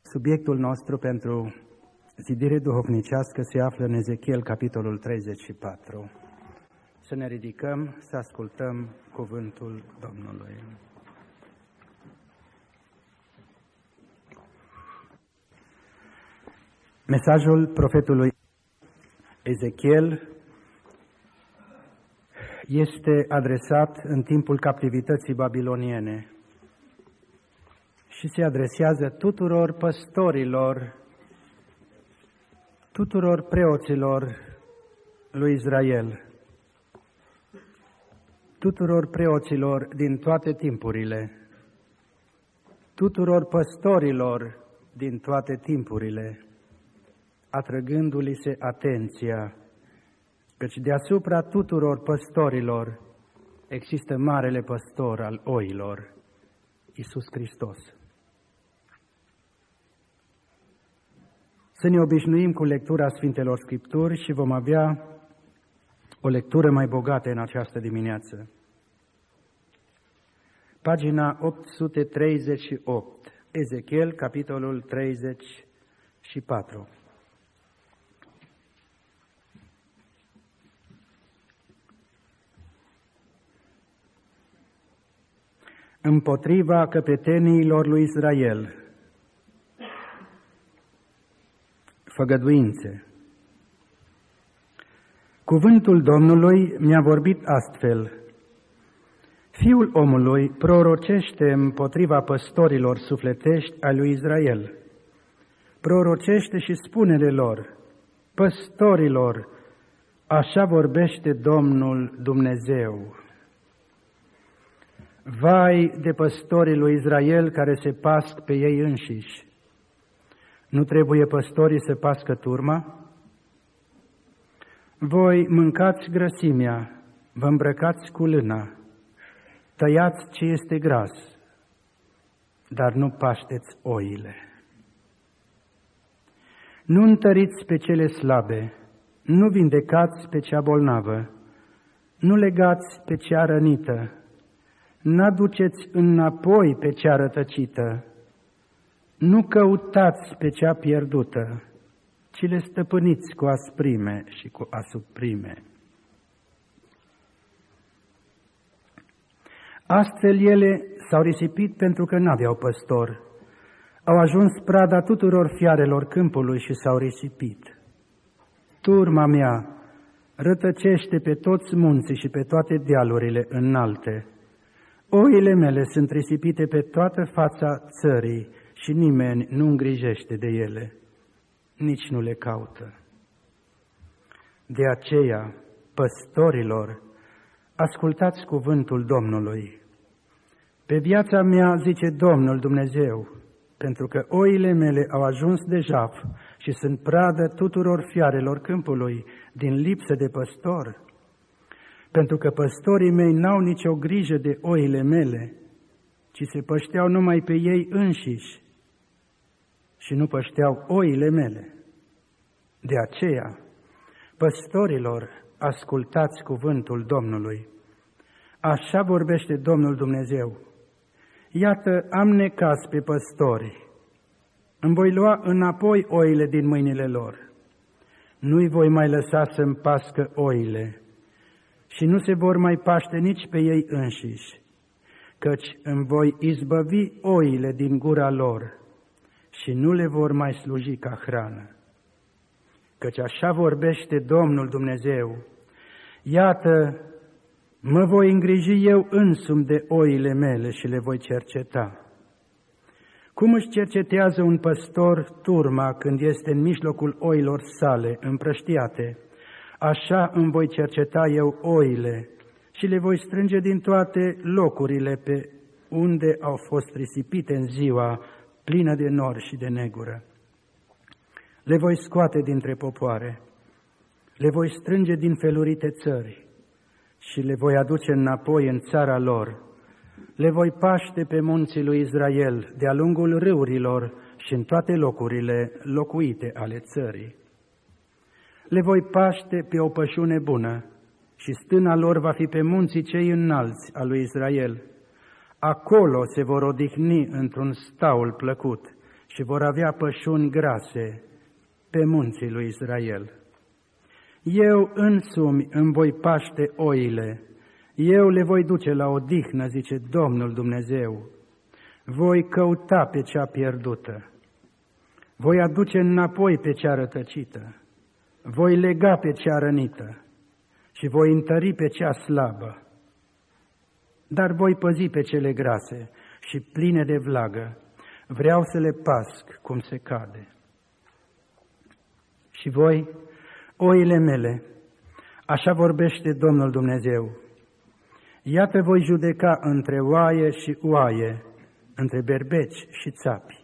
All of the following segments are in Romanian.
Subiectul nostru pentru zidire duhovnicească se află în Ezechiel, capitolul 34. Să ne ridicăm, să ascultăm cuvântul Domnului. Mesajul profetului Ezechiel este adresat în timpul captivității babiloniene și se adresează tuturor păstorilor, tuturor preoților lui Israel, tuturor preoților din toate timpurile, tuturor păstorilor din toate timpurile, atrăgându-li se atenția, căci deasupra tuturor păstorilor există marele păstor al oilor, Iisus Hristos. Să ne obișnuim cu lectura Sfintelor Scripturi și vom avea o lectură mai bogată în această dimineață. Pagina 838, Ezechiel, capitolul 34. Împotriva căpeteniilor lui Israel, făgăduințe. Cuvântul Domnului mi-a vorbit astfel: Fiul omului, prorocește împotriva păstorilor sufletești ai lui Israel. Prorocește și spune-le lor: păstorilor, așa vorbește Domnul Dumnezeu. Vai de păstorii lui Israel care se pasc pe ei înșiși! Nu trebuie păstorii să pască turma? Voi mâncați grăsimea, vă îmbrăcați cu lâna, tăiați ce este gras, dar nu pașteți oile. Nu întăriți pe cele slabe, nu vindecați pe cea bolnavă, nu legați pe cea rănită, n-aduceți înapoi pe cea rătăcită, nu căutați pe cea pierdută, ci le stăpâniți cu asprime și cu asuprime. Astfel ele s-au risipit pentru că n-aveau păstor, au ajuns prada tuturor fiarelor câmpului și s-au risipit. Turma mea rătăcește pe toți munții și pe toate dealurile înalte. Oile mele sunt risipite pe toată fața țării și nimeni nu îngrijește de ele, nici nu le caută. De aceea, păstorilor, ascultați cuvântul Domnului. Pe viața mea, zice Domnul Dumnezeu, pentru că oile mele au ajuns de jaf și sunt pradă tuturor fiarelor câmpului din lipsă de păstor, pentru că păstorii mei n-au nicio grijă de oile mele, ci se pășteau numai pe ei înșiși și nu pășteau oile mele. De aceea, păstorilor, ascultați cuvântul Domnului. Așa vorbește Domnul Dumnezeu. Iată, am necaz pe păstori. Îmi voi lua înapoi oile din mâinile lor. Nu-i voi mai lăsa să-mi pască oile și nu se vor mai paște nici pe ei înșiși, căci îmi voi izbăvi oile din gura lor și nu le vor mai sluji ca hrană. Căci așa vorbește Domnul Dumnezeu: iată, mă voi îngriji eu însumi de oile mele și le voi cerceta. Cum își cercetează un păstor turma când este în mijlocul oilor sale împrăștiate, așa îmi voi cerceta eu oile și le voi strânge din toate locurile pe unde au fost risipite în ziua plină de nori și de negură. Le voi scoate dintre popoare, le voi strânge din felurite țări și le voi aduce înapoi în țara lor. Le voi paște pe munții lui Israel, de-a lungul râurilor și în toate locurile locuite ale țării. Le voi paște pe o pășune bună și stâna lor va fi pe munții cei înalți al lui Israel. Acolo se vor odihni într-un staul plăcut și vor avea pășuni grase pe munții lui Israel. Eu însumi îmi voi paște oile, eu le voi duce la odihnă, zice Domnul Dumnezeu. Voi căuta pe cea pierdută, voi aduce înapoi pe cea rătăcită, voi lega pe cea rănită și voi întări pe cea slabă. Dar voi păzi pe cele grase și pline de vlagă, vreau să le pasc cum se cade. Și voi, oile mele, așa vorbește Domnul Dumnezeu, iată voi judeca între oaie și oaie, între berbeci și țapi.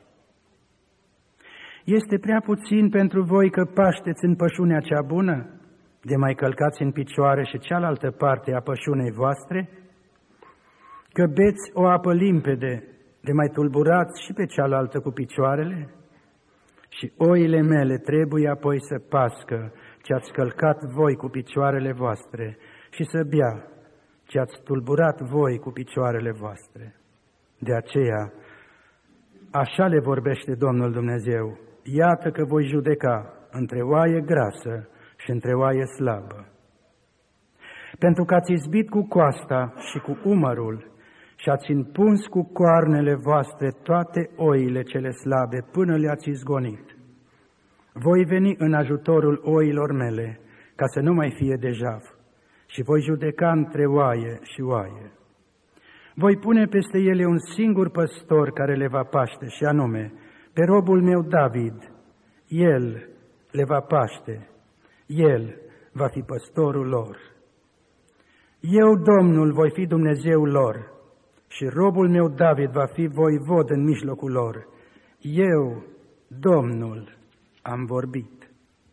Este prea puțin pentru voi că pașteți în pășunea cea bună, de mai călcați în picioare și cealaltă parte a pășunei voastre? Că beți o apă limpede, de mai tulburați și pe cealaltă cu picioarele? Și oile mele trebuie apoi să pască ce ați călcat voi cu picioarele voastre și să bea ce ați tulburat voi cu picioarele voastre. De aceea, așa le vorbește Domnul Dumnezeu, iată că voi judeca între oaie grasă și între oaie slabă. Pentru că ați izbit cu coasta și cu umărul și ați împuns cu coarnele voastre toate oile cele slabe până le-ați izgonit. Voi veni în ajutorul oilor mele, ca să nu mai fie dejav, și voi judeca între oaie și oaie. Voi pune peste ele un singur păstor care le va paște, și anume, pe robul meu David. El le va paște, el va fi păstorul lor. Eu, Domnul, voi fi Dumnezeul lor și robul meu David va fi voivod în mijlocul lor. Eu, Domnul, am vorbit.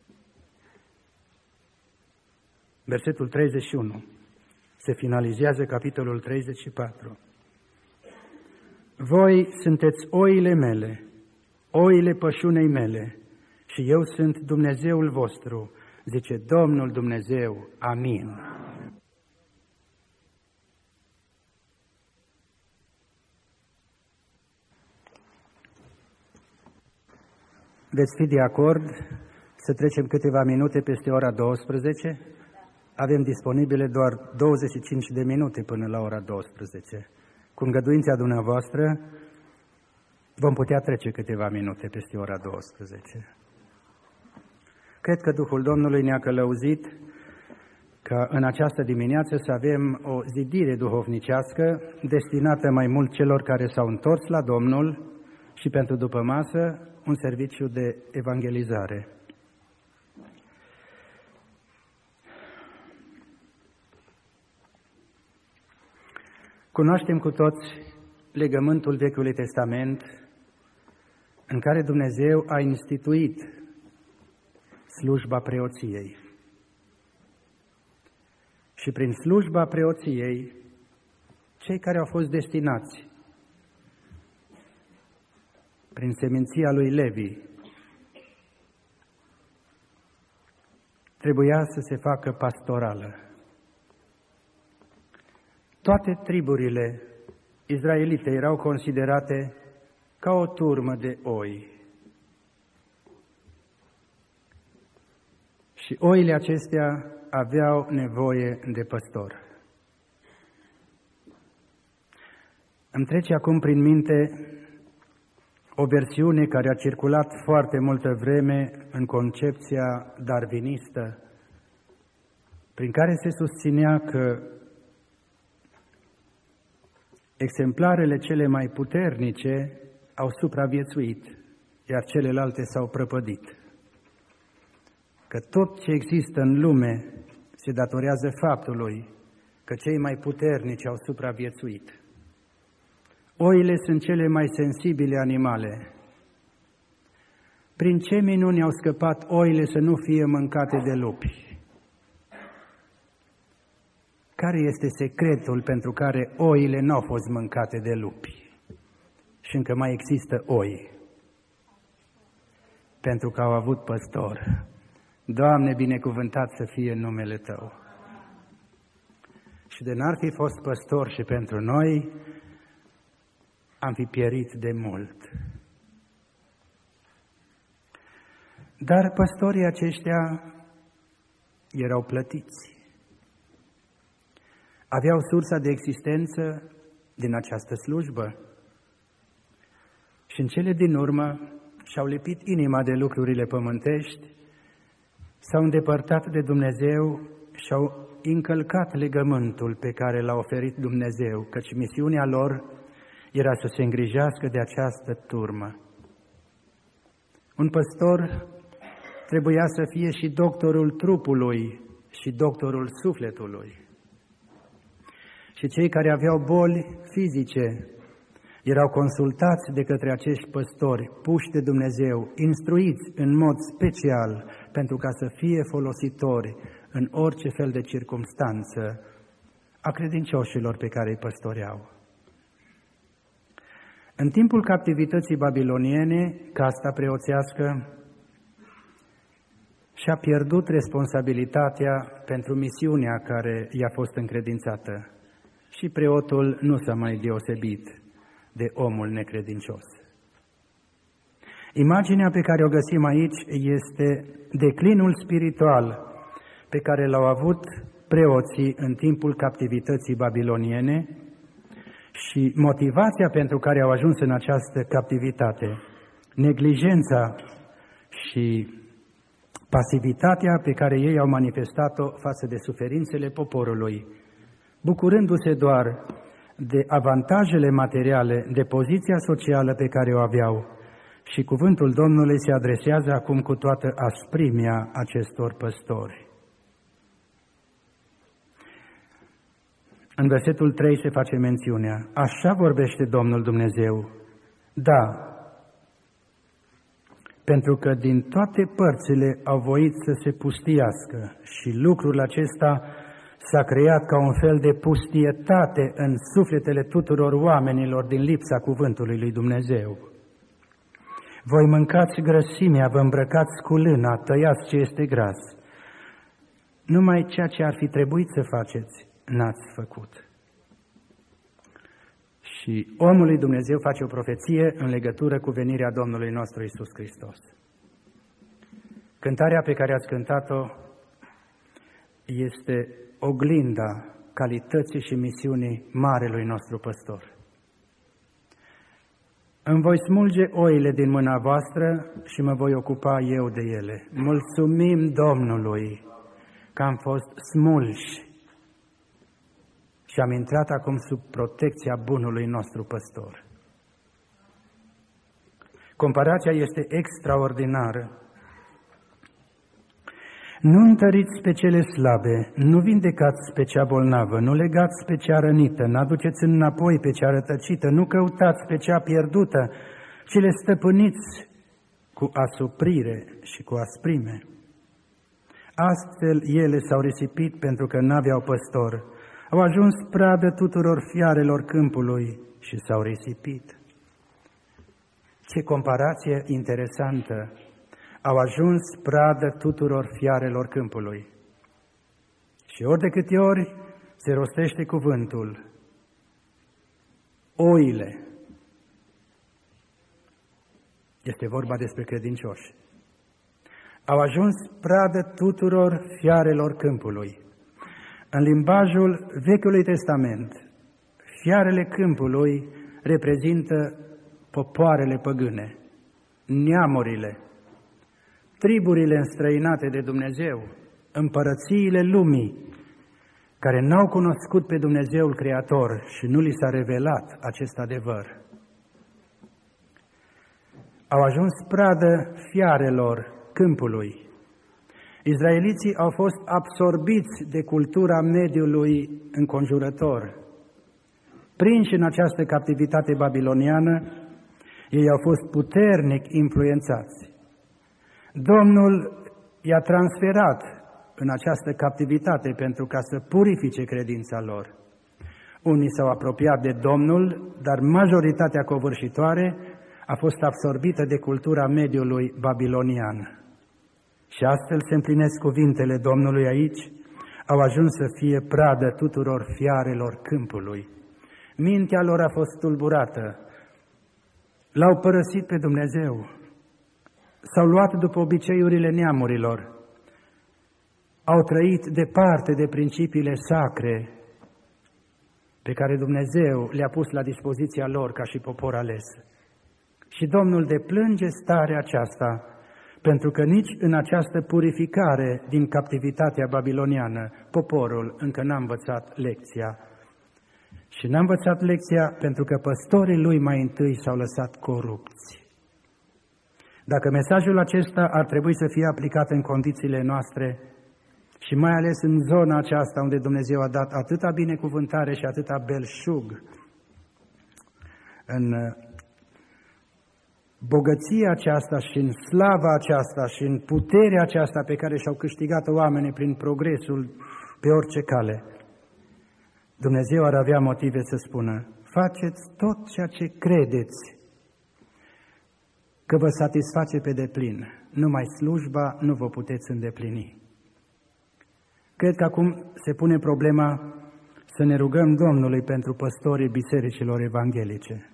Versetul 31. Se finalizează capitolul 34. Voi sunteți oile mele, oile pășunei mele, și eu sunt Dumnezeul vostru, zice Domnul Dumnezeu. Amin. Veți fi de acord să trecem câteva minute peste ora 12? Avem disponibile doar 25 de minute până la ora 12. Cu îngăduința dumneavoastră vom putea trece câteva minute peste ora 12. Cred că Duhul Domnului ne-a călăuzit ca în această dimineață să avem o zidire duhovnicească destinată mai mult celor care s-au întors la Domnul și pentru după masă un serviciu de evangelizare. Cunoaștem cu toți legământul Vechiului Testament în care Dumnezeu a instituit slujba preoției. Și prin slujba preoției, cei care au fost destinați prin seminția lui Levi, trebuia să se facă pastorală. Toate triburile izraelite erau considerate ca o turmă de oi. Și oile acestea aveau nevoie de păstor. Îmi trece acum prin minte o versiune care a circulat foarte multă vreme în concepția darwinistă, prin care se susținea că exemplarele cele mai puternice au supraviețuit, iar celelalte s-au prăpădit. Că tot ce există în lume se datorează faptului că cei mai puternici au supraviețuit. Oile sunt cele mai sensibile animale. Prin ce minuni au scăpat oile să nu fie mâncate de lupi? Care este secretul pentru care oile nu au fost mâncate de lupi? Și încă mai există oi. Pentru că au avut păstor. Doamne, binecuvântat să fie numele Tău. Și de n-ar fi fost păstor și pentru noi, am fi pierit de mult. Dar păstorii aceștia erau plătiți. Aveau sursa de existență din această slujbă. Și în cele din urmă și-au lipit inima de lucrurile pământești, s-au îndepărtat de Dumnezeu și-au încălcat legământul pe care l-a oferit Dumnezeu, căci misiunea lor era să se îngrijească de această turmă. Un păstor trebuia să fie și doctorul trupului și doctorul sufletului. Și cei care aveau boli fizice erau consultați de către acești păstori, puși de Dumnezeu, instruiți în mod special pentru ca să fie folositori în orice fel de circumstanță a credincioșilor pe care îi păstoreau. În timpul captivității babiloniene, casta preoțească și-a pierdut responsabilitatea pentru misiunea care i-a fost încredințată și preotul nu s-a mai deosebit de omul necredincios. Imaginea pe care o găsim aici este declinul spiritual pe care l-au avut preoții în timpul captivității babiloniene și motivația pentru care au ajuns în această captivitate, neglijența și pasivitatea pe care ei au manifestat-o față de suferințele poporului, bucurându-se doar de avantajele materiale, de poziția socială pe care o aveau. Și cuvântul Domnului se adresează acum cu toată asprimea acestor păstori. În versetul 3 se face mențiunea: așa vorbește Domnul Dumnezeu, da, pentru că din toate părțile au voit să se pustiască și lucrul acesta s-a creat ca un fel de pustietate în sufletele tuturor oamenilor din lipsa cuvântului lui Dumnezeu. Voi mâncați grăsimea, vă îmbrăcați cu lâna, tăiați ce este gras. Numai ceea ce ar fi trebuit să faceți, n-ați făcut. Și omul lui Dumnezeu face o profeție în legătură cu venirea Domnului nostru Iisus Hristos. Cântarea pe care ați cântat-o este oglinda calității și misiunii marelui nostru păstor. Îmi voi smulge oile din mâna voastră și mă voi ocupa eu de ele. Mulțumim Domnului că am fost smulși și am intrat acum sub protecția bunului nostru păstor. Comparația este extraordinară. Nu întăriți pe cele slabe, nu vindecați pe cea bolnavă, nu legați pe cea rănită, n-aduceți înapoi pe cea rătăcită, nu căutați pe cea pierdută, ci le stăpâniți cu asuprire și cu asprime. Astfel ele s-au risipit pentru că n-aveau păstor, au ajuns pradă tuturor fiarelor câmpului și s-au risipit. Ce comparație interesantă! Au ajuns pradă tuturor fiarelor câmpului. Și ori de câte ori se rostește cuvântul, oile, este vorba despre credincioși, au ajuns pradă tuturor fiarelor câmpului. În limbajul Vechiului Testament, fiarele câmpului reprezintă popoarele păgâne, neamurile, triburile înstrăinate de Dumnezeu, împărățiile lumii, care n-au cunoscut pe Dumnezeul Creator și nu li s-a revelat acest adevăr. Au ajuns pradă fiarelor câmpului. Izraeliții au fost absorbiți de cultura mediului înconjurător. Prinși în această captivitate babiloniană, ei au fost puternic influențați. Domnul i-a transferat în această captivitate pentru ca să purifice credința lor. Unii s-au apropiat de Domnul, dar majoritatea covârșitoare a fost absorbită de cultura mediului babilonian. Și astfel se împlinesc cuvintele Domnului aici, au ajuns să fie pradă tuturor fiarelor câmpului. Mintea lor a fost tulburată, l-au părăsit pe Dumnezeu, s-au luat după obiceiurile neamurilor, au trăit departe de principiile sacre pe care Dumnezeu le-a pus la dispoziția lor ca și popor ales. Și Domnul deplânge starea aceasta, pentru că nici în această purificare din captivitatea babiloniană, poporul încă n-a învățat lecția. Și n-a învățat lecția pentru că păstorii lui mai întâi s-au lăsat corupți. Dacă mesajul acesta ar trebui să fie aplicat în condițiile noastre, și mai ales în zona aceasta unde Dumnezeu a dat atâta binecuvântare și atâta belșug, în bogăția aceasta și în slava aceasta și în puterea aceasta pe care și-au câștigat-o oamenii prin progresul pe orice cale, Dumnezeu ar avea motive să spună: faceți tot ceea ce credeți că vă satisface pe deplin, numai slujba nu vă puteți îndeplini. Cred că acum se pune problema să ne rugăm Domnului pentru păstorii bisericilor evanghelice.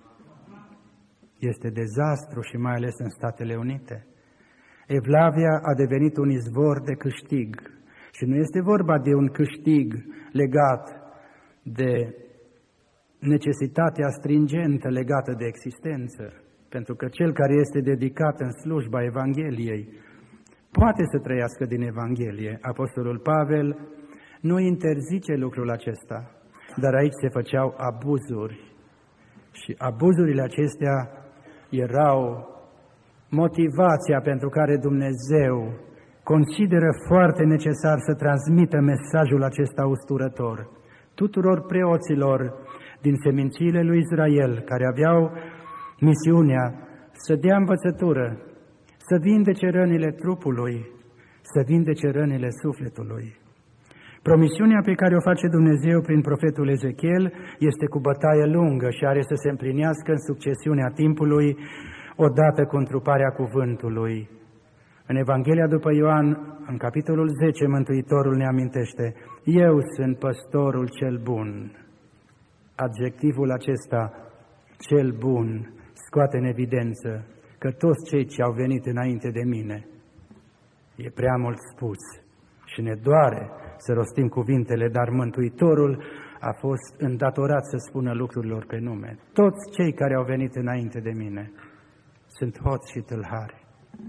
Este dezastru și mai ales în Statele Unite. Evlavia a devenit un izvor de câștig și nu este vorba de un câștig legat de necesitatea stringentă legată de existență, pentru că cel care este dedicat în slujba Evangheliei poate să trăiască din Evanghelie. Apostolul Pavel nu interzice lucrul acesta, dar aici se făceau abuzuri și abuzurile acestea erau motivația pentru care Dumnezeu consideră foarte necesar să transmită mesajul acesta usturător tuturor preoților din semințiile lui Israel, care aveau misiunea să dea învățătură, să vindece rănile trupului, să vindece rănile sufletului. Promisiunea pe care o face Dumnezeu prin profetul Ezechiel este cu bătaie lungă și are să se împlinească în succesiunea timpului, odată cu întruparea cuvântului. În Evanghelia după Ioan, în capitolul 10, Mântuitorul ne amintește: eu sunt păstorul cel bun. Adjectivul acesta, cel bun, scoate în evidență că toți cei ce au venit înainte de mine, e prea mult spus și ne doare să rostim cuvintele, dar Mântuitorul a fost îndatorat să spună lucrurilor pe nume. Toți cei care au venit înainte de mine sunt hoți și tâlhari.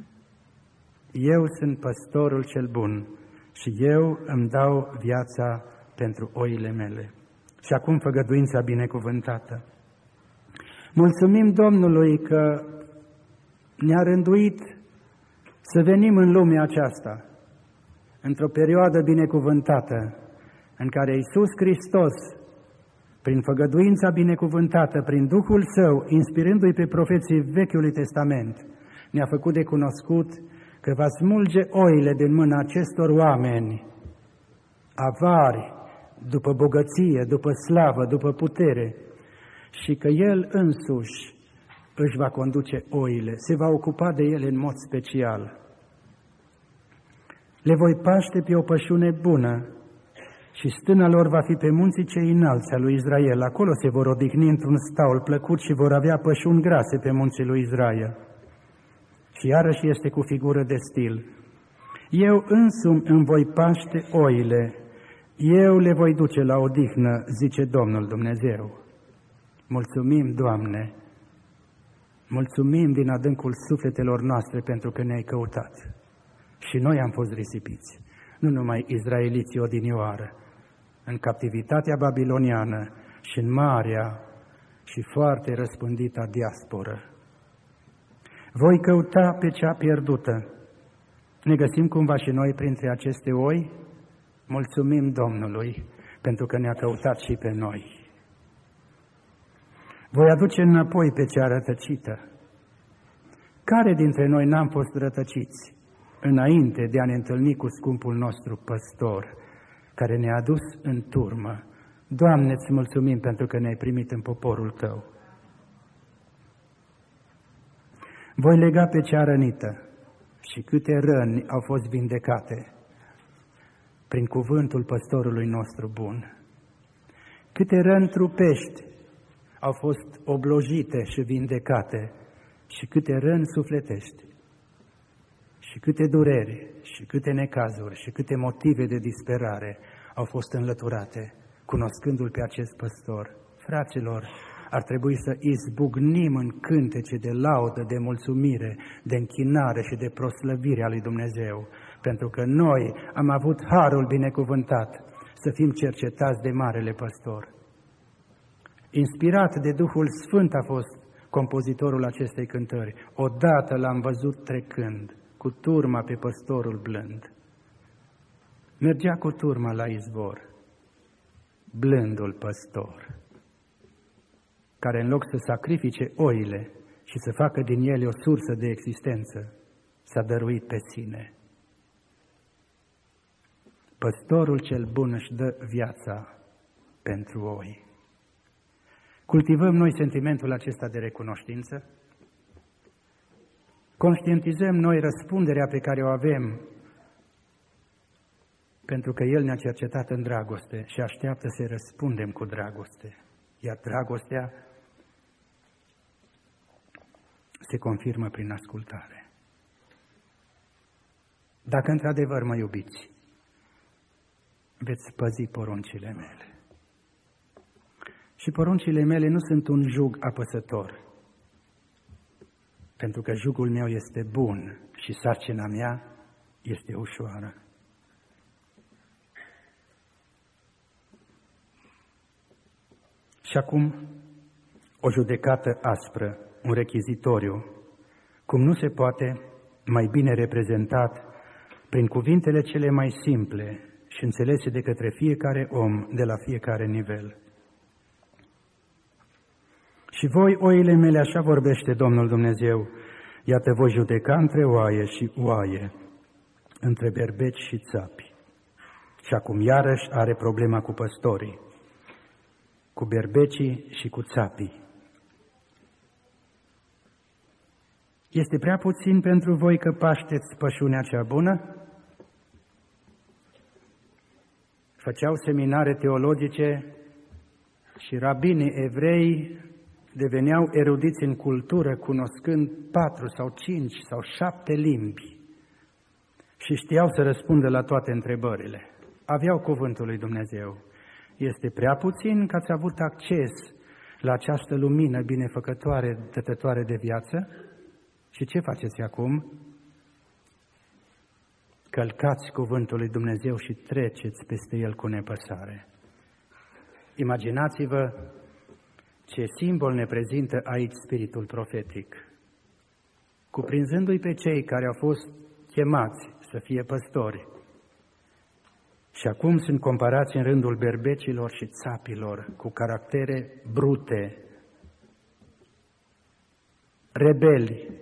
Eu sunt păstorul cel bun și eu îmi dau viața pentru oile mele. Și acum făgăduința binecuvântată. Mulțumim Domnului că ne-a rânduit să venim în lumea aceasta, într-o perioadă binecuvântată, în care Iisus Hristos, prin făgăduința binecuvântată, prin Duhul Său, inspirându-i pe profeții Vechiului Testament, ne-a făcut de cunoscut că va smulge oile din mâna acestor oameni avari, după bogăție, după slavă, după putere, și că El însuși își va conduce oile, se va ocupa de ele în mod special. Le voi paște pe o pășune bună și stâna lor va fi pe munții cei înalți al lui Israel. Acolo se vor odihni într-un staul plăcut și vor avea pășuni grase pe munții lui Israel. Și iarăși este cu figură de stil. Eu însumi îmi voi paște oile, eu le voi duce la odihnă, zice Domnul Dumnezeu. Mulțumim, Doamne, mulțumim din adâncul sufletelor noastre pentru că ne-ai căutat. Și noi am fost risipiți, nu numai izraeliții odinioară, în captivitatea babiloniană și în marea și foarte răspândită diasporă. Voi căuta pe cea pierdută. Ne găsim cumva și noi printre aceste oi? Mulțumim Domnului pentru că ne-a căutat și pe noi. Voi aduce înapoi pe cea rătăcită. Care dintre noi n-am fost rătăciți înainte de a ne întâlni cu scumpul nostru păstor, care ne-a adus în turmă? Doamne, îți mulțumim pentru că ne-ai primit în poporul Tău. Voi lega pe cea rănită și câte răni au fost vindecate prin cuvântul păstorului nostru bun. Câte răni trupești au fost oblojite și vindecate și câte răni sufletești. și câte dureri, și câte necazuri, și câte motive de disperare au fost înlăturate, cunoscându-L pe acest păstor. Fraților, ar trebui să izbucnim în cântece de laudă, de mulțumire, de închinare și de proslăvire a lui Dumnezeu, pentru că noi am avut harul binecuvântat să fim cercetați de Marele Păstor. Inspirat de Duhul Sfânt a fost compozitorul acestei cântări. Odată l-am văzut trecând cu turma pe păstorul blând. Mergea cu turma la izvor, blândul păstor, care în loc să sacrifice oile și să facă din ele o sursă de existență, s-a dăruit pe sine. Păstorul cel bun își dă viața pentru oi. Cultivăm noi sentimentul acesta de recunoștință? Conștientizăm noi răspunderea pe care o avem pentru că El ne-a cercetat în dragoste și așteaptă să-i răspundem cu dragoste. Iar dragostea se confirmă prin ascultare. Dacă într-adevăr mă iubiți, veți păzi poruncile mele. Și poruncile mele nu sunt un jug apăsător, pentru că jugul meu este bun și sarcina mea este ușoară. Și acum, o judecată aspră, un rechizitoriu, cum nu se poate mai bine reprezentat prin cuvintele cele mai simple și înțelese de către fiecare om de la fiecare nivel. Și voi, oile mele, așa vorbește Domnul Dumnezeu, iată voi judeca între oaie și oaie, între berbeci și țapi. Și acum iarăși are problema cu păstorii, cu berbecii și cu țapii. Este prea puțin pentru voi că pașteți pășunea cea bună? Făceau seminare teologice și rabinii evrei deveneau erudiți în cultură, cunoscând 4 sau 5 sau 7 limbi și știau să răspundă la toate întrebările. Aveau cuvântul lui Dumnezeu. Este prea puțin că ați avut acces la această lumină binefăcătoare, dătătoare de viață? Și ce faceți acum? Călcați cuvântul lui Dumnezeu și treceți peste el cu nepăsare. Imaginați-vă ce simbol ne prezintă aici spiritul profetic. Cuprinzându-i pe cei care au fost chemați să fie păstori și acum sunt comparați în rândul berbecilor și țapilor cu caractere brute, rebeli,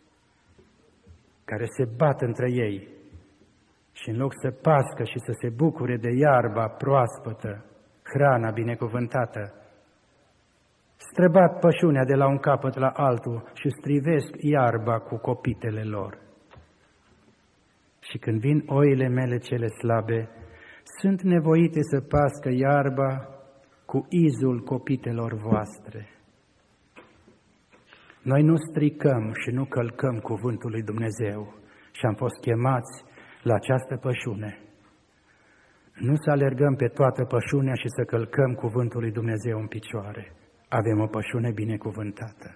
care se bat între ei și în loc să pască și să se bucure de iarba proaspătă, hrana binecuvântată, străbat pășunea de la un capăt la altul și strivesc iarba cu copitele lor. Și când vin oile mele cele slabe, sunt nevoite să pască iarba cu izul copitelor voastre. Noi nu stricăm și nu călcăm cuvântul lui Dumnezeu și am fost chemați la această pășune. Nu să alergăm pe toată pășunea și să călcăm cuvântul lui Dumnezeu în picioare. Avem o pășune binecuvântată.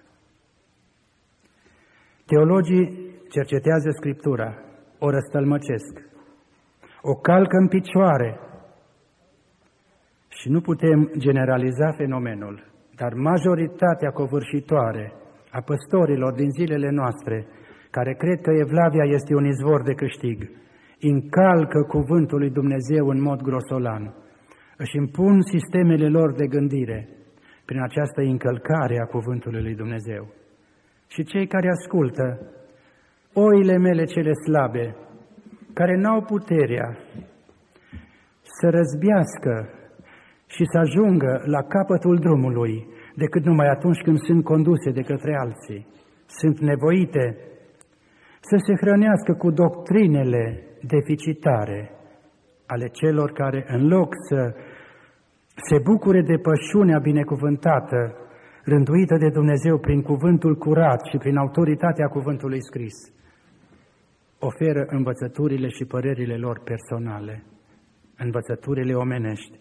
Teologii cercetează Scriptura, o răstălmăcesc, o calcă în picioare și nu putem generaliza fenomenul, dar majoritatea covârșitoare a păstorilor din zilele noastre, care cred că Evlavia este un izvor de câștig, încalcă cuvântul lui Dumnezeu în mod grosolan, își impun sistemele lor de gândire prin această încălcare a cuvântului lui Dumnezeu. Și cei care ascultă, oile mele cele slabe, care n-au puterea să răzbească și să ajungă la capătul drumului, decât numai atunci când sunt conduse de către alții, sunt nevoite să se hrănească cu doctrinele deficitare ale celor care, în loc să se bucure de pășunea binecuvântată, rânduită de Dumnezeu prin cuvântul curat și prin autoritatea cuvântului scris, oferă învățăturile și părerile lor personale, învățăturile omenești.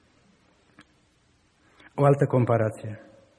O altă comparație.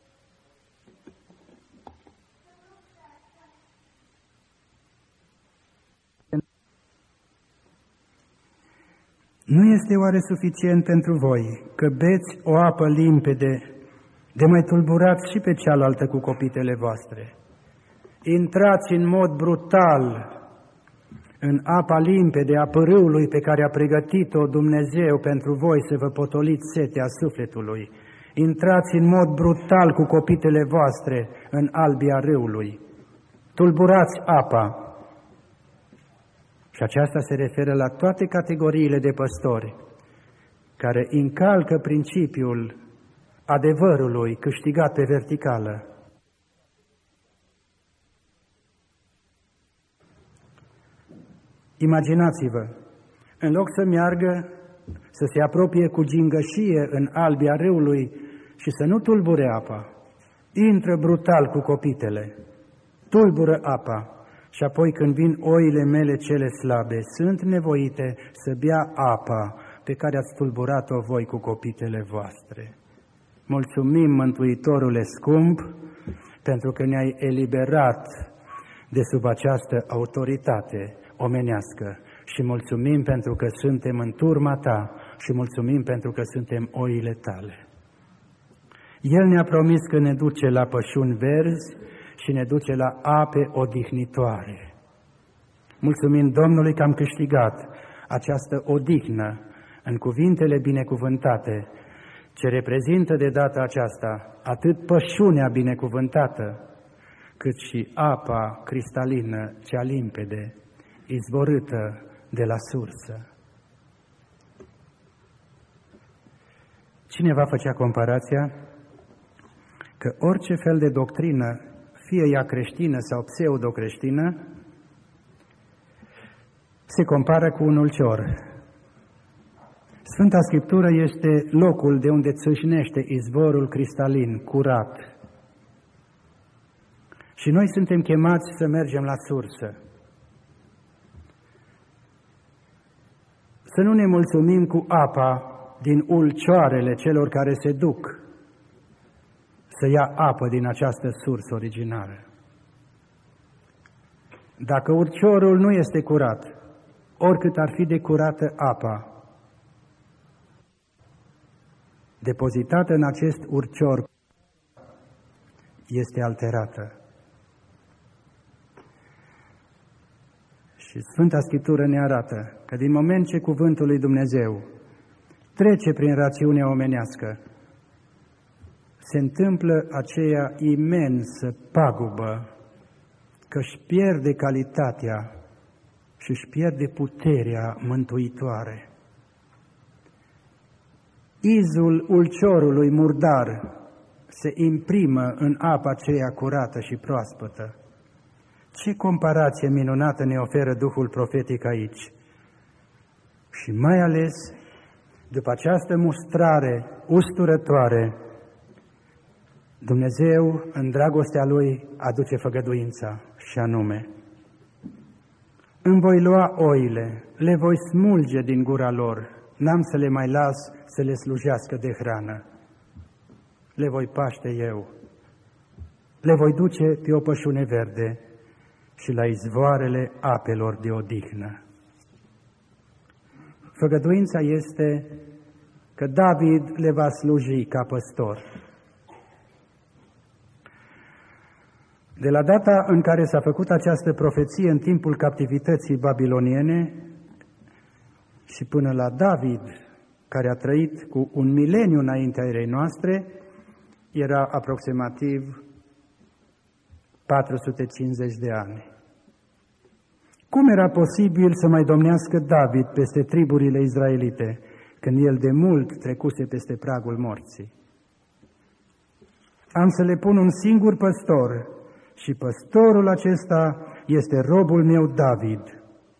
Nu este oare suficient pentru voi că beți o apă limpede, de mai tulburați și pe cealaltă cu copitele voastre? Intrați în mod brutal în apa limpede a pârâului pe care a pregătit-o Dumnezeu pentru voi să vă potoliți setea sufletului. Intrați în mod brutal cu copitele voastre în albia râului. Tulburați apa. Și aceasta se referă la toate categoriile de păstori care încalcă principiul adevărului câștigat pe verticală. Imaginați-vă, în loc să meargă, să se apropie cu gingășie în albia râului și să nu tulbure apa, intră brutal cu copitele, tulbură apa și apoi când vin oile mele cele slabe, sunt nevoite să bea apa pe care ați tulburat-o voi cu copitele voastre. Mulțumim, Mântuitorule scump, pentru că ne-ai eliberat de sub această autoritate omenească și mulțumim pentru că suntem în turma ta și mulțumim pentru că suntem oile tale. El ne-a promis că ne duce la pășuni verzi și ne duce la ape odihnitoare. Mulțumim Domnului că am câștigat această odihnă în cuvintele binecuvântate, ce reprezintă de data aceasta atât pășunea binecuvântată, cât și apa cristalină, cea limpede, izvorâtă de la sursă. Cineva făcea comparația că orice fel de doctrină, fie ea creștină sau pseudo-creștină, se compară cu un ulcior. Sfânta Scriptură este locul de unde țâșnește izvorul cristalin, curat. Și noi suntem chemați să mergem la sursă. Să nu ne mulțumim cu apa din ulcioarele celor care se duc să ia apă din această sursă originală. Dacă ulciorul nu este curat, oricât ar fi de curată apa, depozitată în acest ulcior, este alterată. Și Sfânta Scriptură ne arată că din moment ce cuvântul lui Dumnezeu trece prin rațiunea omenească, se întâmplă aceea imensă pagubă că își pierde calitatea și își pierde puterea mântuitoare. Izul ulciorului murdar se imprimă în apa aceea curată și proaspătă. Ce comparație minunată ne oferă Duhul profetic aici! Și mai ales, după această mustrare usturătoare, Dumnezeu, în dragostea Lui, aduce făgăduința, și anume: îmi voi lua oile, le voi smulge din gura lor, n-am să le mai las să le slujească de hrană. Le voi paște eu, le voi duce pe o pășune verde și la izvoarele apelor de odihnă. Făgăduința este că David le va sluji ca păstor. De la data în care s-a făcut această profeție în timpul captivității babiloniene și până la David, care a trăit cu 1 mileniu înaintea erei noastre, era aproximativ 450 de ani. Cum era posibil să mai domnească David peste triburile izraelite, când el de mult trecuse peste pragul morții? Am să le pun un singur păstor și păstorul acesta este robul meu David.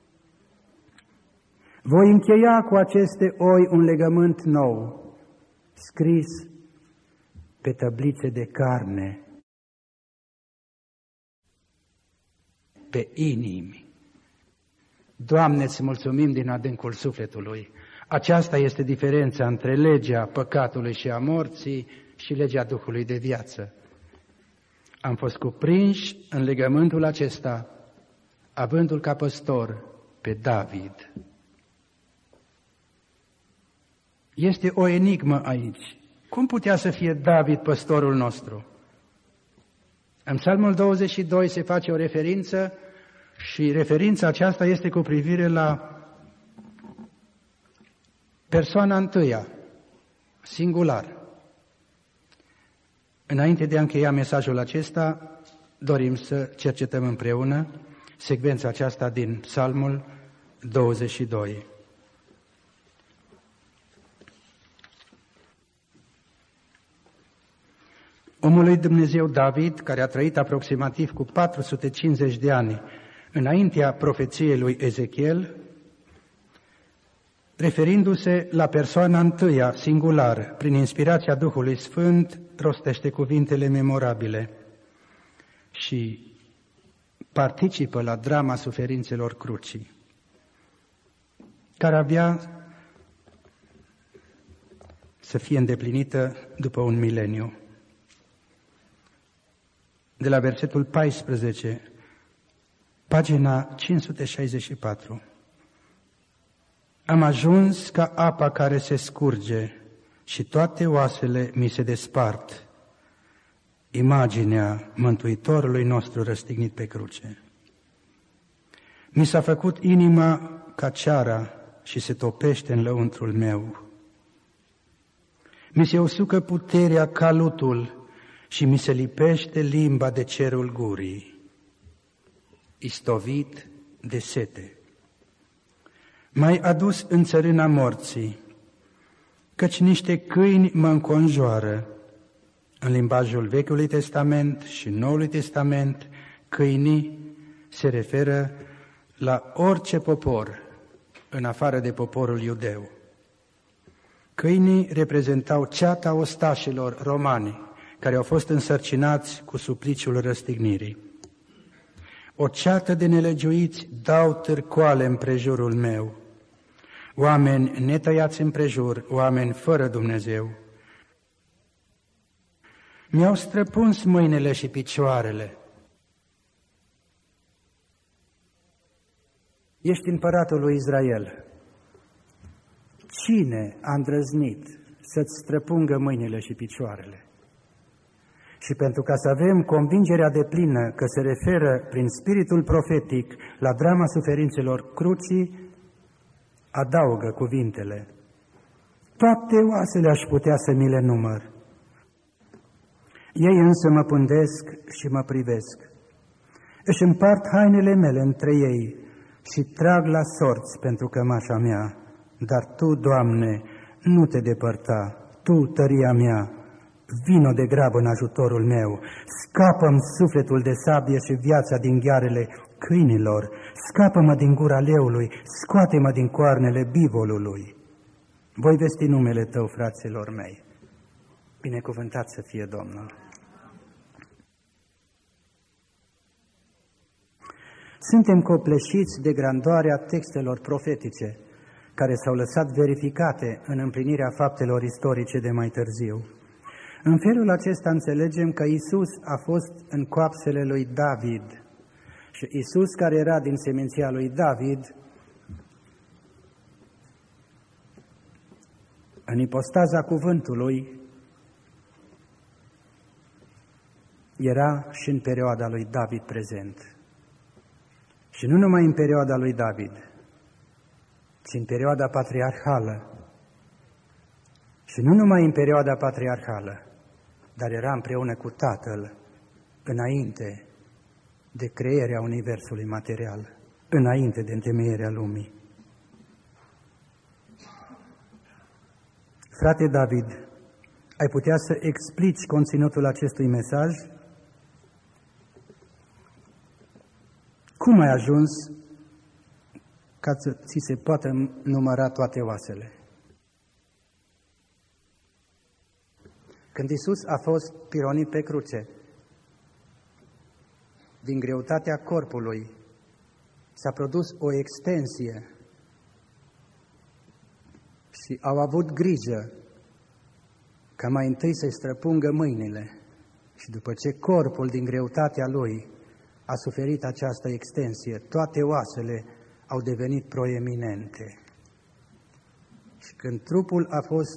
Voi încheia cu aceste oi un legământ nou, scris pe tăblițe de carne, pe inimi. Doamne, îți mulțumim din adâncul sufletului. Aceasta este diferența între legea păcatului și a morții și legea Duhului de viață. Am fost cuprinși în legământul acesta, avându-l ca păstor pe David. Este o enigmă aici. Cum putea să fie David păstorul nostru? În Psalmul 22 se face o referință și referința aceasta este cu privire la persoana întâia, singular. Înainte de a încheia mesajul acesta, dorim să cercetăm împreună secvența aceasta din Psalmul 22. Omul lui Dumnezeu David, care a trăit aproximativ cu 450 de ani înaintea profeției lui Ezechiel, referindu-se la persoana întâia, singular, prin inspirația Duhului Sfânt, rostește cuvintele memorabile și participă la drama suferințelor crucii, care avea să fie îndeplinită după un mileniu. De la versetul 14, pagina 564. Am ajuns ca apa care se scurge și toate oasele mi se despart. Imaginea Mântuitorului nostru răstignit pe cruce. Mi s-a făcut inima ca ceara și se topește în lăuntrul meu. Mi se usucă puterea ca lutul și mi se lipește limba de cerul gurii. Istovit de sete. M-ai adus în țărâna morții, căci niște câini mă înconjoară. În limbajul Vechiului Testament și Noului Testament, câinii se referă la orice popor, în afară de poporul iudeu. Câinii reprezentau ceata ostașilor romani, care au fost însărcinați cu supliciul răstignirii. O ceată de nelegiuiți dau târcoale împrejurul meu, oameni netăiați împrejur, oameni fără Dumnezeu. Mi-au străpuns mâinile și picioarele. Ești împăratul lui Israel. Cine a îndrăznit să-ți străpungă mâinile și picioarele? Și pentru ca să avem convingerea deplină că se referă prin spiritul profetic la drama suferințelor crucii, adaugă cuvintele: toate oasele aș putea să mi le număr. Ei însă mă pândesc și mă privesc. Își împart hainele mele între ei și trag la sorți pentru cămașa mea. Dar Tu, Doamne, nu te depărta, Tu, tăria mea, vino de grabă în ajutorul meu, scapă-mi sufletul de sabie și viața din ghearele câinilor, scapă-mă din gura leului, scoate-mă din coarnele bivolului. Voi vesti numele Tău, fraților mei. Binecuvântat să fie Domnul. Suntem copleșiți de grandoarea textelor profetice, care s-au lăsat verificate în împlinirea faptelor istorice de mai târziu. În felul acesta înțelegem că Iisus a fost în coapsele lui David și Iisus, care era din seminția lui David, în ipostaza cuvântului, era și în perioada lui David prezent. Și nu numai în perioada lui David, ci în perioada patriarhală. Și nu numai în perioada patriarhală, dar era împreună cu Tatăl înainte de crearea universului material, înainte de întemeierea lumii. Frate David, ai putea să explici conținutul acestui mesaj? Cum ai ajuns ca să ți se poată număra toate oasele? Când Iisus a fost pironit pe cruce, din greutatea corpului, s-a produs o extensie și au avut grijă ca mai întâi să-i străpungă mâinile și după ce corpul din greutatea lui a suferit această extensie, toate oasele au devenit proeminente. Și când trupul a fost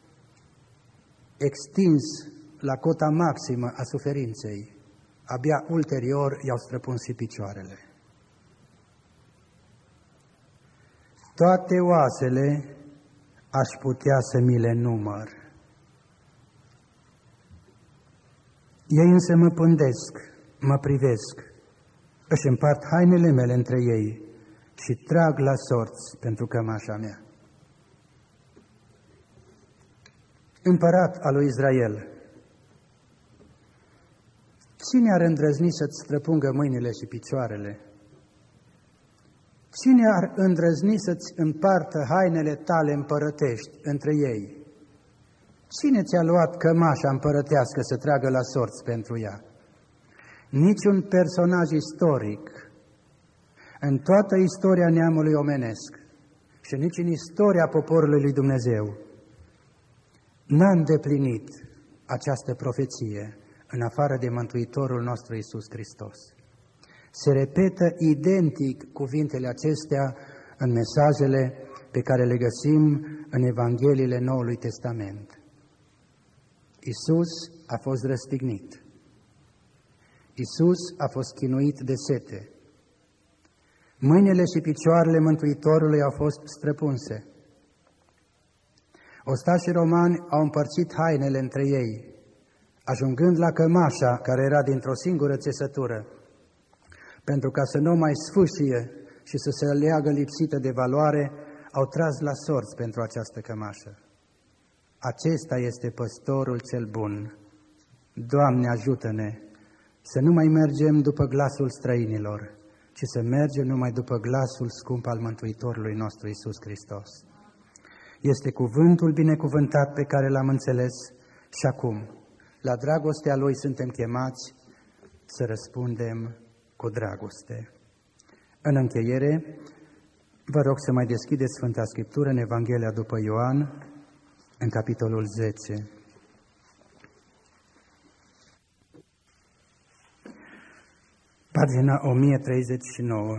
extins la cota maximă a suferinței, abia ulterior i-au străpuns și picioarele. Toate oasele aș putea să mi le număr. Ei însă mă pândesc, mă privesc, își împart hainele mele între ei și trag la sorți pentru cămașa mea. Împărat al lui Israel, cine ar îndrăzni să-ți străpungă mâinile și picioarele? Cine ar îndrăzni să-ți împartă hainele tale împărătești între ei? Cine ți-a luat cămașa împărătească să tragă la sorți pentru ea? Niciun personaj istoric în toată istoria neamului omenesc și nici în istoria poporului lui Dumnezeu n-a îndeplinit această profeție în afară de Mântuitorul nostru Iisus Hristos. Se repetă identic cuvintele acestea în mesajele pe care le găsim în Evangheliile Noului Testament. Iisus a fost răstignit. Iisus a fost chinuit de sete. Mâinile și picioarele Mântuitorului au fost străpunse. Ostașii romani au împărțit hainele între ei, ajungând la cămașa care era dintr-o singură țesătură, pentru ca să nu mai sfâșie și să se leagă lipsită de valoare, au tras la sorți pentru această cămașă. Acesta este păstorul cel bun. Doamne, ajută-ne să nu mai mergem după glasul străinilor, ci să mergem numai după glasul scump al Mântuitorului nostru Iisus Hristos. Este cuvântul binecuvântat pe care l-am înțeles și acum, la dragostea Lui suntem chemați să răspundem cu dragoste. În încheiere, vă rog să mai deschideți Sfânta Scriptură în Evanghelia după Ioan, în capitolul 10. Pagina 1039.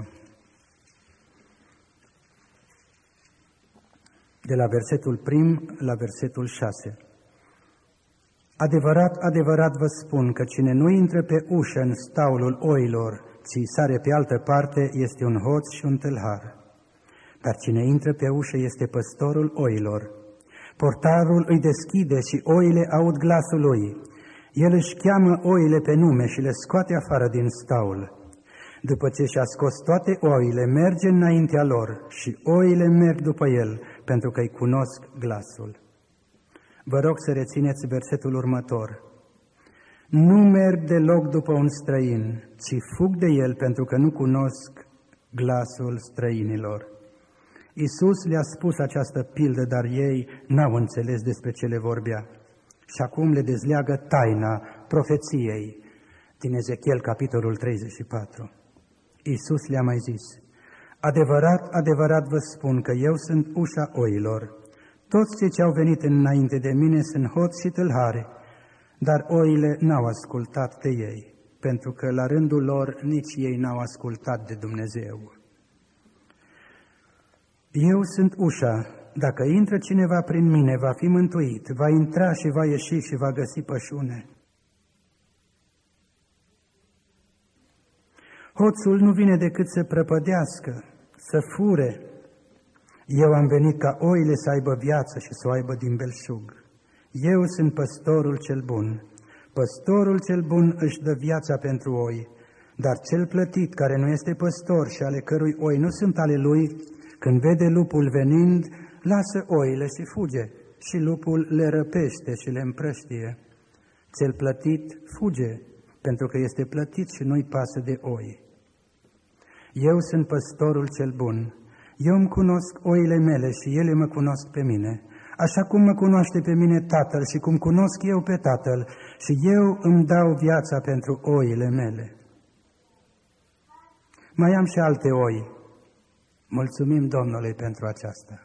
De la versetul 1 la versetul 6. Adevărat, adevărat vă spun că cine nu intră pe ușă în staulul oilor, ci sare pe altă parte, este un hoț și un tâlhar. Dar cine intră pe ușă este păstorul oilor. Portarul îi deschide și oile aud glasul lui. El își cheamă oile pe nume și le scoate afară din staul. După ce și-a scos toate oile, merge înaintea lor și oile merg după el, pentru că îi cunosc glasul. Vă rog să rețineți versetul următor. Nu merg deloc după un străin, ci fug de el pentru că nu cunosc glasul străinilor. Iisus le-a spus această pildă, dar ei n-au înțeles despre ce le vorbea. Și acum le dezleagă taina profeției din Ezechiel, capitolul 34. Iisus le-a mai zis, adevărat, adevărat vă spun că eu sunt ușa oilor. Toți cei ce au venit înainte de mine sunt hoți și tâlhari, dar oile n-au ascultat de ei, pentru că la rândul lor nici ei n-au ascultat de Dumnezeu. Eu sunt ușa, dacă intră cineva prin mine, va fi mântuit, va intra și va ieși și va găsi pășune. Hoțul nu vine decât să prăpădească, să fure. Eu am venit ca oile să aibă viață și să o aibă din belșug. Eu sunt păstorul cel bun. Păstorul cel bun își dă viața pentru oi, dar cel plătit, care nu este păstor și ale cărui oi nu sunt ale lui, când vede lupul venind, lasă oile și fuge, și lupul le răpește și le împrăștie. Cel plătit fuge, pentru că este plătit și nu-i pasă de oi. Eu sunt păstorul cel bun. Eu îmi cunosc oile mele și ele mă cunosc pe mine, așa cum mă cunoaște pe mine Tatăl și cum cunosc eu pe Tatăl, și eu îmi dau viața pentru oile mele. Mai am și alte oi. Mulțumim Domnului pentru aceasta.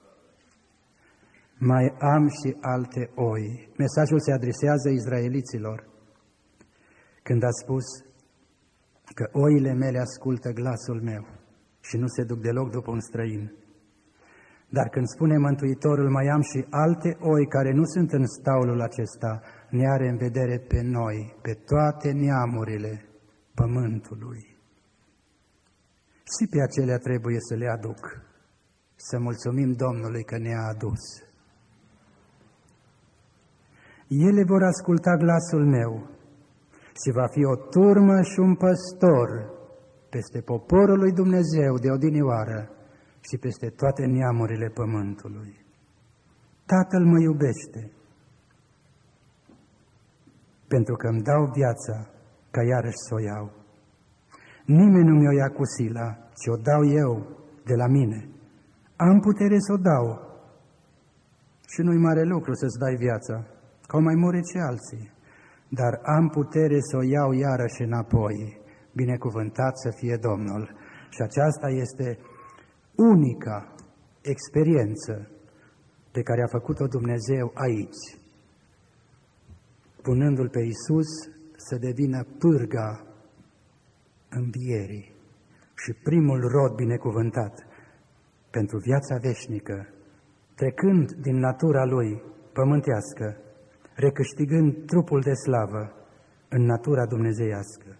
Mai am și alte oi. Mesajul se adresează izraeliților când a spus că oile mele ascultă glasul meu și nu se duc deloc după un străin. Dar când spune Mântuitorul, mai am și alte oi care nu sunt în staulul acesta, ne are în vedere pe noi, pe toate neamurile pământului. Și pe acelea trebuie să le aduc, să mulțumim Domnului că ne-a adus. Ele vor asculta glasul meu și va fi o turmă și un păstor peste poporul lui Dumnezeu de odinioară și peste toate neamurile pământului. Tatăl mă iubește, pentru că îmi dau viața ca iarăși să o iau. Nimeni nu mi-o ia cu sila, ci o dau eu de la mine. Am putere să o dau. Și nu-i mare lucru să-ți dai viața, că au mai murit și alții. Dar am putere să o iau iarăși înapoi. Binecuvântat să fie Domnul. Și aceasta este unica experiență pe care a făcut-o Dumnezeu aici, punându-L pe Iisus să devină pârga învierii și primul rod binecuvântat pentru viața veșnică, trecând din natura Lui pământească, recâștigând trupul de slavă în natura dumnezeiască.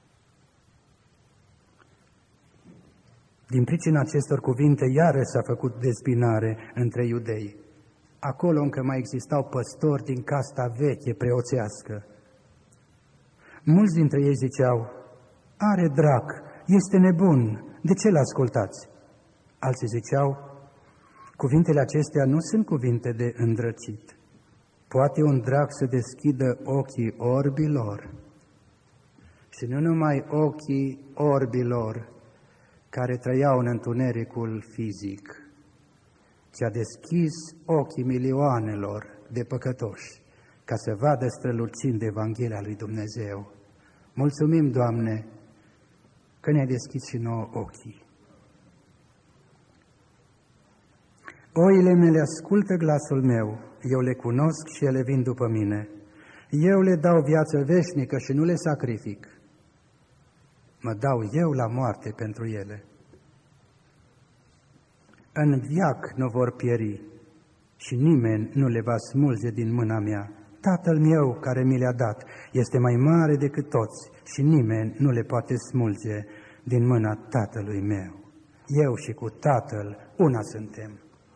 Din pricina acestor cuvinte, iarăși s-a făcut dezbinare între iudei. Acolo încă mai existau păstori din casta veche preoțească. Mulți dintre ei ziceau, are drac, este nebun, de ce l-ascultați? Alții ziceau, cuvintele acestea nu sunt cuvinte de îndrăcit. Poate un drac să deschidă ochii orbilor. Și nu numai ochii orbilor care trăiau în întunericul fizic, ci a deschis ochii milioanelor de păcătoși ca să vadă strălucind Evanghelia lui Dumnezeu. Mulțumim, Doamne, că ne-ai deschis și nouă ochii. Oile mele ascultă glasul meu, eu le cunosc și ele vin după mine. Eu le dau viață veșnică și nu le sacrific. Mă dau eu la moarte pentru ele. În veac nu vor pieri și nimeni nu le va smulge din mâna mea. Tatăl meu care mi le-a dat este mai mare decât toți și nimeni nu le poate smulge din mâna Tatălui meu. Eu și cu Tatăl una suntem.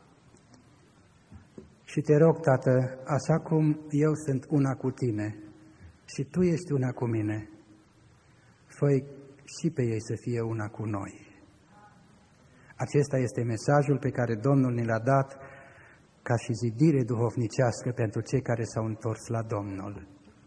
Și te rog, Tată, așa cum eu sunt una cu tine și tu ești una cu mine, fă-i și pe ei să fie una cu noi. Acesta este mesajul pe care Domnul ne l-a dat ca și zidire duhovnicească pentru cei care s-au întors la Domnul.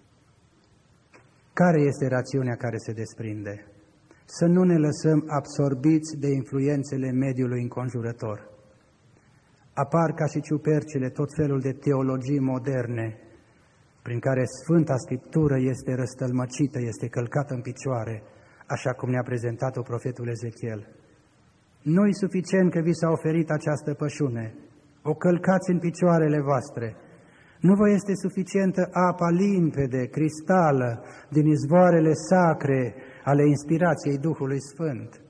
Care este rațiunea care se desprinde? Să nu ne lăsăm absorbiți de influențele mediului înconjurător. Apar ca și ciupercile tot felul de teologii moderne, prin care Sfânta Scriptură este răstălmăcită, este călcată în picioare, așa cum ne-a prezentat-o profetul Ezechiel. Nu-i suficient că vi s-a oferit această pășune, o călcați în picioarele voastre. Nu vă este suficientă apa limpede, cristală, din izvoarele sacre ale inspirației Duhului Sfânt.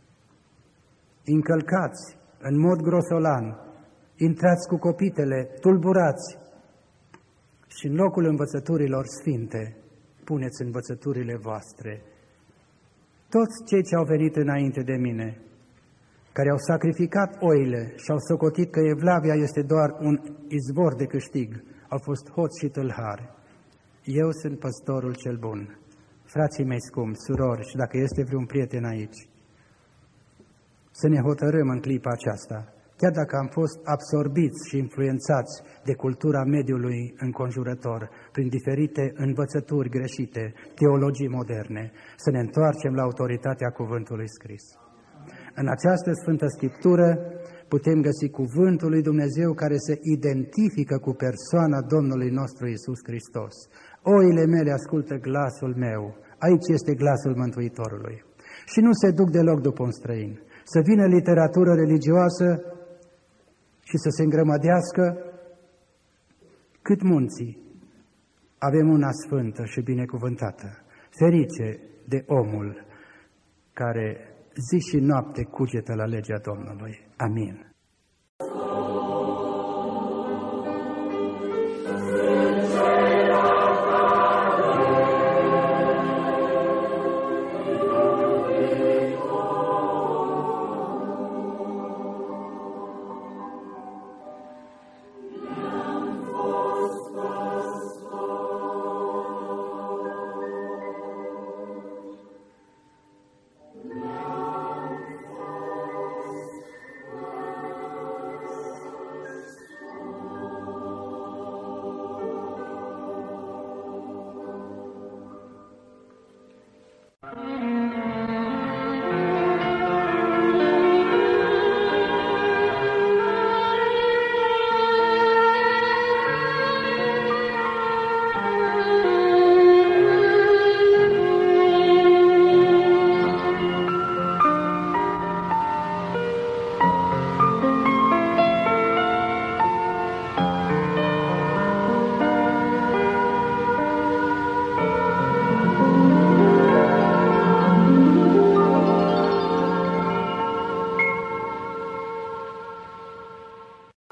Încălcați în mod grosolan, intrați cu copitele, tulburați și în locul învățăturilor sfinte puneți învățăturile voastre. Toți cei ce au venit înainte de mine, care au sacrificat oile și au socotit că evlavia este doar un izvor de câștig, au fost hoți și tâlhari. Eu sunt păstorul cel bun. Frații mei scumpi, surori, și dacă este vreun prieten aici, să ne hotărâm în clipa aceasta, chiar dacă am fost absorbiți și influențați de cultura mediului înconjurător, prin diferite învățături greșite, teologii moderne, să ne întoarcem la autoritatea cuvântului scris. În această Sfântă Scriptură putem găsi cuvântul lui Dumnezeu care se identifică cu persoana Domnului nostru Iisus Hristos. Oile mele ascultă glasul meu. Aici este glasul Mântuitorului. și nu se duc deloc după un străin. Să vină literatură religioasă și să se îngrămădească cât munții. Avem una sfântă și binecuvântată. Ferice de omul care zi și noapte cugetă la legea Domnului. Amin.